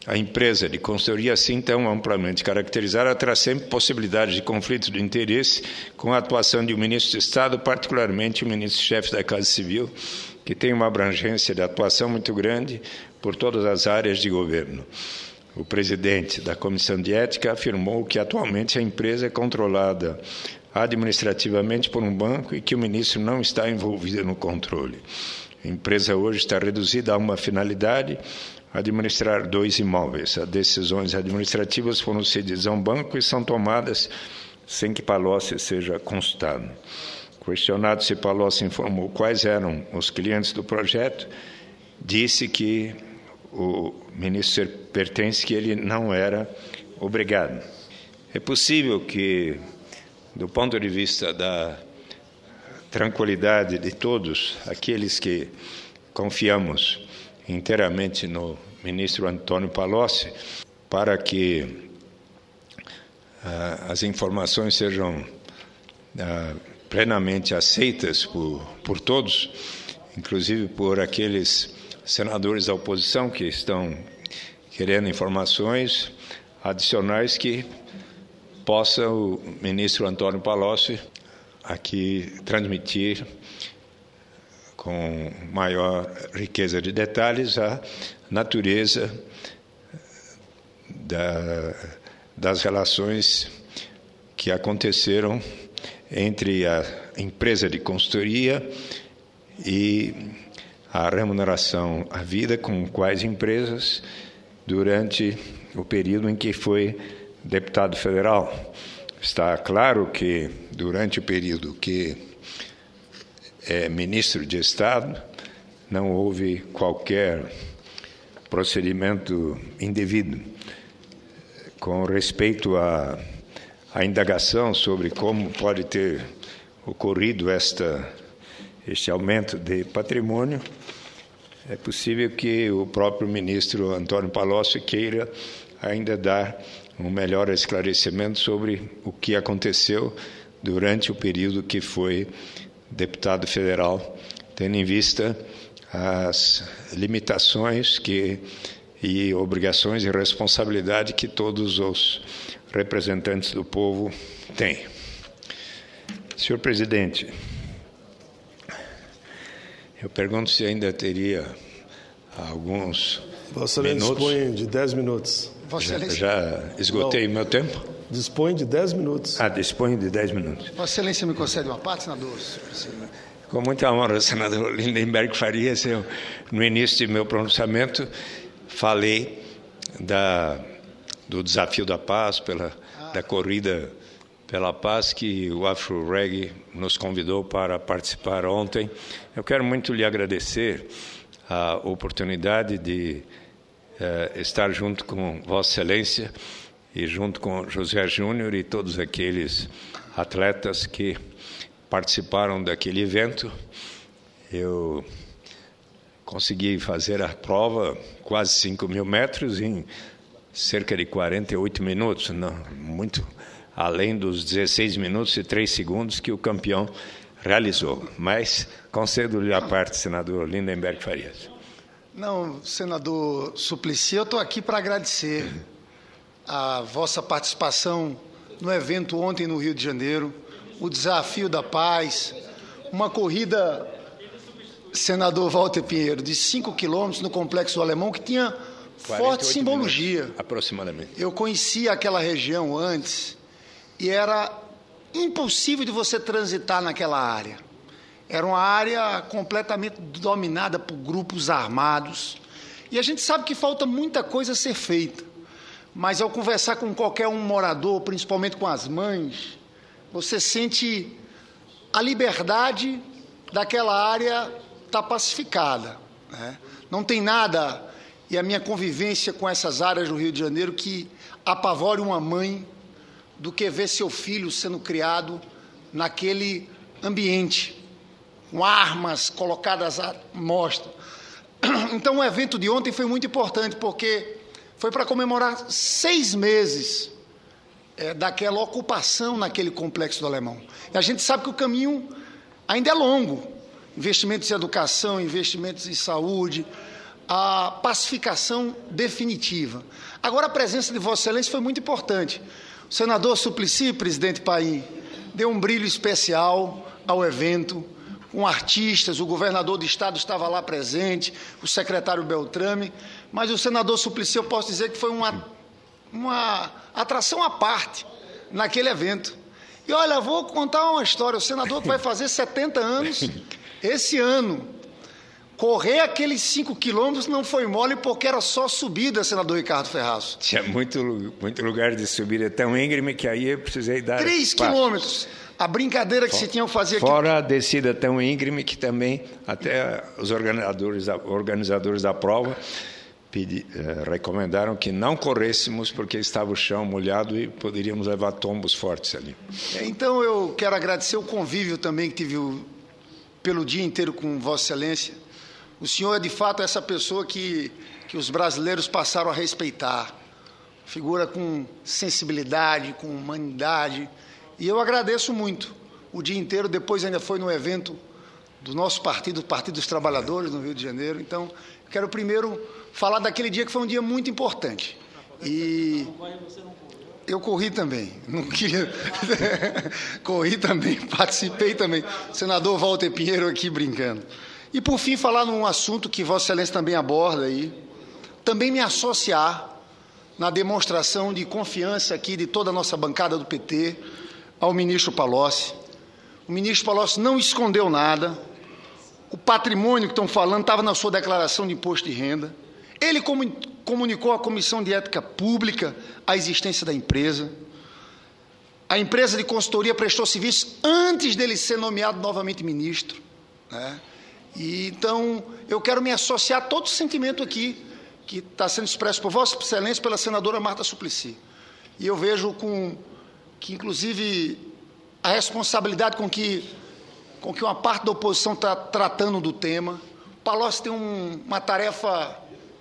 A empresa de consultoria, assim tão amplamente caracterizada, traz sempre possibilidades de conflito de interesse com a atuação de um ministro de Estado, particularmente o ministro-chefe da Casa Civil, que tem uma abrangência de atuação muito grande por todas as áreas de governo. O presidente da Comissão de Ética afirmou que atualmente a empresa é controlada administrativamente por um banco e que o ministro não está envolvido no controle. A empresa hoje está reduzida a uma finalidade: administrar 2 imóveis. As decisões administrativas foram cedidas a um banco e são tomadas sem que Palocci seja consultado. Questionado se Palocci informou quais eram os clientes do projeto, disse que o ministro pertence que ele não era obrigado. É possível que, do ponto de vista da tranquilidade de todos aqueles que confiamos inteiramente no ministro Antônio Palocci, para que as informações sejam plenamente aceitas por todos, inclusive por aqueles senadores da oposição que estão querendo informações adicionais, que possa o ministro Antônio Palocci aqui transmitir com maior riqueza de detalhes a natureza das relações que aconteceram entre a empresa de consultoria e a remuneração à vida com quais empresas durante o período em que foi deputado federal. Está claro que, durante o período que é ministro de Estado, não houve qualquer procedimento indevido. Com respeito à indagação sobre como pode ter ocorrido este aumento de patrimônio, é possível que o próprio ministro Antônio Palocci queira ainda dar um melhor esclarecimento sobre o que aconteceu durante o período que foi deputado federal, tendo em vista as limitações e obrigações e responsabilidade que todos os representantes do povo têm. Senhor presidente, eu pergunto se ainda teria alguns Vossa Excelência dispõe de 10 minutos. Já esgotei o meu tempo? Dispõe de 10 minutos. Dispõe de 10 minutos. Vossa Excelência me concede uma parte, senador? Com muita honra, senador Lindenberg Farias, eu, no início de meu pronunciamento, falei do desafio da paz, da corrida pela paz, que o AfroReg nos convidou para participar ontem. Eu quero muito lhe agradecer a oportunidade de estar junto com Vossa Excelência e junto com José Júnior e todos aqueles atletas que participaram daquele evento. Eu consegui fazer a prova, quase 5.000 metros, em cerca de 48 minutos, não, muito além dos 16 minutos e 3 segundos que o campeão realizou. Mas concedo-lhe a parte, senador Lindenberg Farias. Não, senador Suplicy, eu estou aqui para agradecer a vossa participação no evento ontem no Rio de Janeiro, o desafio da paz, uma corrida, senador Walter Pinheiro, de 5 quilômetros no Complexo do Alemão, que tinha forte simbologia. Minutos, aproximadamente. Eu conhecia aquela região antes e era impossível de você transitar naquela área. Era uma área completamente dominada por grupos armados. E a gente sabe que falta muita coisa a ser feita. Mas ao conversar com qualquer um morador, principalmente com as mães, você sente a liberdade daquela área estar pacificada, né? Não tem nada, e a minha convivência com essas áreas do Rio de Janeiro, que apavore uma mãe do que ver seu filho sendo criado naquele ambiente, com armas colocadas à mostra. Então, o evento de ontem foi muito importante, porque foi para comemorar 6 meses daquela ocupação naquele Complexo do Alemão. E a gente sabe que o caminho ainda é longo. Investimentos em educação, investimentos em saúde, a pacificação definitiva. Agora, a presença de Vossa Excelência foi muito importante. O senador Suplicy, presidente Paim, deu um brilho especial ao evento, com artistas, o governador do estado estava lá presente, o secretário Beltrame, mas o senador Suplicy, eu posso dizer que foi uma atração à parte naquele evento. E olha, vou contar uma história, o senador que vai fazer 70 anos esse ano, correr aqueles 5 quilômetros não foi mole porque era só subida, senador Ricardo Ferraz. Tinha muito lugar de subida, tão íngreme que aí eu precisei dar 3 quilômetros. A brincadeira que se tinham que fazer aqui. Fora a descida tão íngreme que também até os organizadores da prova recomendaram que não corrêssemos porque estava o chão molhado e poderíamos levar tombos fortes ali. Então eu quero agradecer o convívio também que tive pelo dia inteiro com Vossa Excelência. O senhor é de fato essa pessoa que os brasileiros passaram a respeitar. Figura com sensibilidade, com humanidade. E eu agradeço muito o dia inteiro. Depois ainda foi no evento do nosso partido, o Partido dos Trabalhadores, no Rio de Janeiro. Então, quero primeiro falar daquele dia que foi um dia muito importante. E eu corri também. Não queria... corri também, participei também. Senador Walter Pinheiro aqui brincando. E, por fim, falar num assunto que Vossa Excelência também aborda aí. Também me associar na demonstração de confiança aqui de toda a nossa bancada do PT ao ministro Palocci. O ministro Palocci não escondeu nada. O patrimônio que estão falando estava na sua declaração de imposto de renda. Ele comunicou à Comissão de Ética Pública a existência da empresa. A empresa de consultoria prestou serviço antes dele ser nomeado novamente ministro, né? E, então, eu quero me associar a todo o sentimento aqui que está sendo expresso por Vossa Excelência pela senadora Marta Suplicy. E eu vejo que, inclusive, a responsabilidade com que uma parte da oposição está tratando do tema. Palocci tem uma tarefa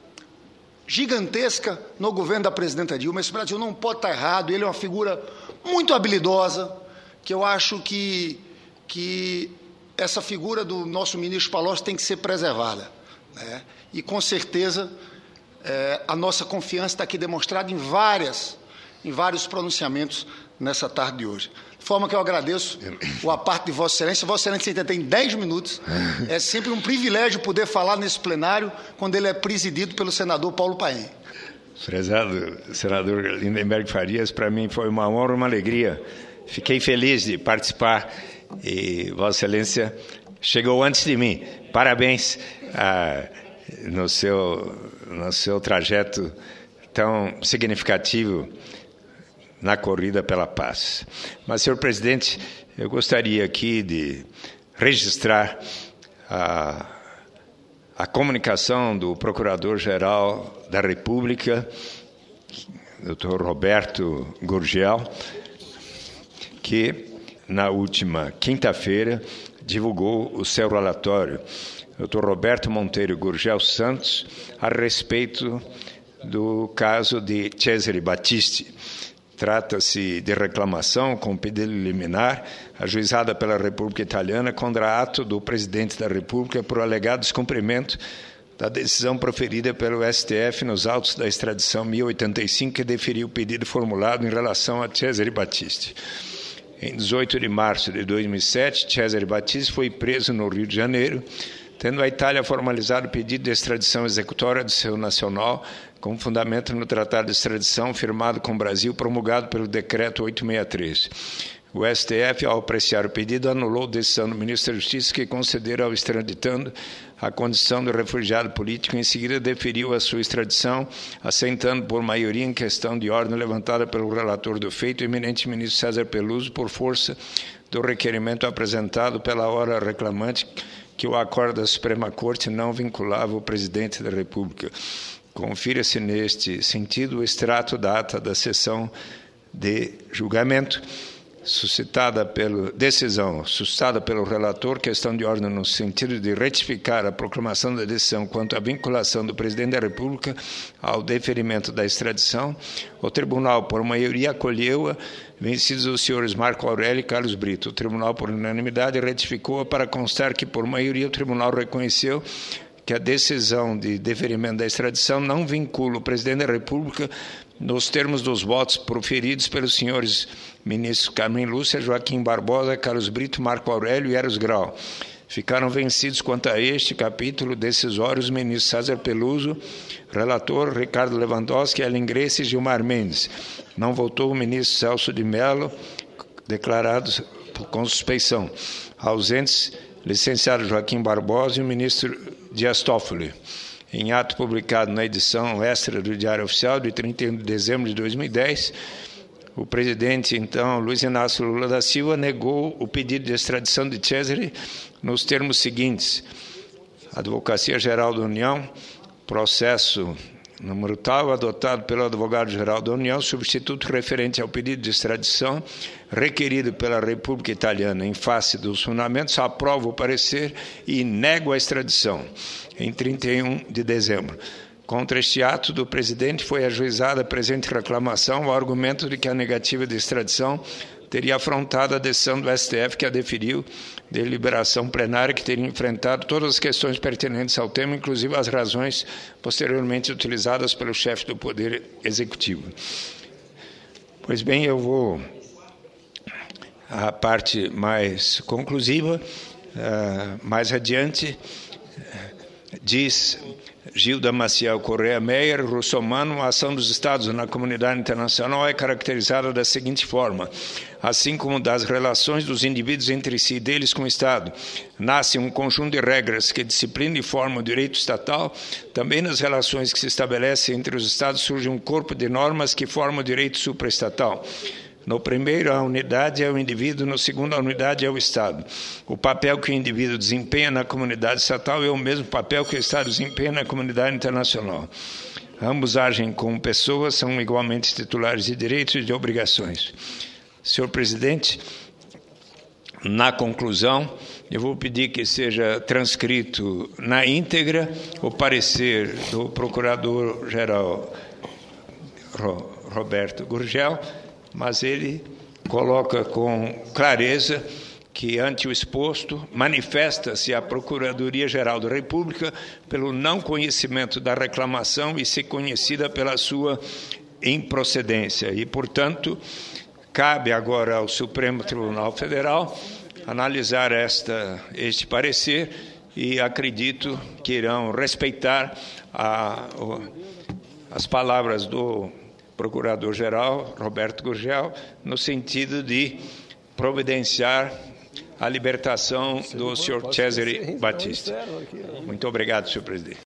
gigantesca no governo da presidenta Dilma. Esse Brasil não pode estar errado. Ele é uma figura muito habilidosa, que eu acho que essa figura do nosso ministro Palocci tem que ser preservada, né? E, com certeza, a nossa confiança está aqui demonstrada em vários pronunciamentos nessa tarde de hoje. De forma que eu agradeço a parte de Vossa Excelência. Vossa Excelência ainda tem 10 minutos. É sempre um privilégio poder falar nesse plenário quando ele é presidido pelo senador Paulo Paim. Prezado senador Lindenberg Farias, para mim foi uma honra e uma alegria. Fiquei feliz de participar e Vossa Excelência chegou antes de mim. Parabéns no seu trajeto tão significativo na corrida pela paz. Mas, senhor presidente, eu gostaria aqui de registrar a comunicação do Procurador-Geral da República, Dr. Roberto Gurgel, que, na última quinta-feira, divulgou o seu relatório, Dr. Roberto Monteiro Gurgel Santos, a respeito do caso de Cesare Battisti. Trata-se de reclamação com pedido liminar ajuizada pela República Italiana contra ato do presidente da República por alegado descumprimento da decisão proferida pelo STF nos autos da extradição 1085, que deferiu o pedido formulado em relação a Cesare Battisti. Em 18 de março de 2007, Cesare Battisti foi preso no Rio de Janeiro, tendo a Itália formalizado o pedido de extradição executória do seu nacional, com fundamento no Tratado de Extradição firmado com o Brasil, promulgado pelo Decreto 863. O STF, ao apreciar o pedido, anulou a decisão do ministro da Justiça, que concedera ao extraditando a condição de refugiado político. Em seguida, deferiu a sua extradição, assentando por maioria em questão de ordem levantada pelo relator do feito, o eminente ministro César Peluso, por força do requerimento apresentado pela hora reclamante, que o acordo da Suprema Corte não vinculava o presidente da República. Confira-se neste sentido o extrato da ata da sessão de julgamento, decisão suscitada pelo relator, questão de ordem no sentido de retificar a proclamação da decisão quanto à vinculação do presidente da República ao deferimento da extradição. O tribunal, por maioria, acolheu-a, vencidos os senhores Marco Aurélio e Carlos Brito. O tribunal, por unanimidade, retificou-a para constar que, por maioria, o tribunal reconheceu que a decisão de deferimento da extradição não vincula o presidente da República nos termos dos votos proferidos pelos senhores ministros Carmen Lúcia, Joaquim Barbosa, Carlos Brito, Marco Aurélio e Eros Grau. Ficaram vencidos quanto a este capítulo decisório os ministros César Peluso, relator, Ricardo Lewandowski, Ellen Grace e Gilmar Mendes. Não votou o ministro Celso de Mello, declarados com suspeição. Ausentes, licenciado Joaquim Barbosa e o ministro Dias Toffoli. Em ato publicado na edição extra do Diário Oficial de 31 de dezembro de 2010, o presidente, então, Luiz Inácio Lula da Silva, negou o pedido de extradição de Cesare nos termos seguintes: Advocacia Geral da União, processo número tal, adotado pelo Advogado-Geral da União, substituto referente ao pedido de extradição requerido pela República Italiana em face dos fundamentos, aprova o parecer e nego a extradição. Em 31 de dezembro. Contra este ato do presidente foi ajuizada a presente reclamação ao argumento de que a negativa de extradição teria afrontado a decisão do STF que a deferiu, deliberação plenária que teria enfrentado todas as questões pertinentes ao tema, inclusive as razões posteriormente utilizadas pelo chefe do Poder Executivo. Pois bem, eu vou à parte mais conclusiva. Mais adiante, diz Gilda Maciel Correia Meyer, russomano, a ação dos Estados na comunidade internacional é caracterizada da seguinte forma: assim como das relações dos indivíduos entre si e deles com o Estado, nasce um conjunto de regras que disciplinam e formam o direito estatal, também nas relações que se estabelecem entre os Estados surge um corpo de normas que formam o direito supraestatal. No primeiro, a unidade é o indivíduo, no segundo, a unidade é o Estado. O papel que o indivíduo desempenha na comunidade estatal é o mesmo papel que o Estado desempenha na comunidade internacional. Ambos agem como pessoas, são igualmente titulares de direitos e de obrigações. Senhor presidente, na conclusão, eu vou pedir que seja transcrito na íntegra o parecer do Procurador-Geral Roberto Gurgel, mas ele coloca com clareza que, ante o exposto, manifesta-se a Procuradoria-Geral da República pelo não conhecimento da reclamação e ser conhecida pela sua improcedência. E, portanto, cabe agora ao Supremo Tribunal Federal analisar este parecer e acredito que irão respeitar as palavras do Procurador-Geral, Roberto Gurgel, no sentido de providenciar a libertação do senhor Cesare Battisti. Muito obrigado, senhor presidente.